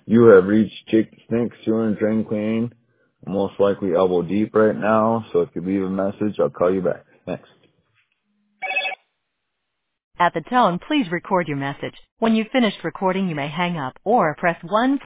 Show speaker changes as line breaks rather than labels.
You have reached Jake the Snake Sewer and Drain Cleaning. I'm most likely elbow deep right now, so if you leave a message, I'll call you back. Thanks.
At the tone, please record your message. When you've finished recording, you may hang up or press 1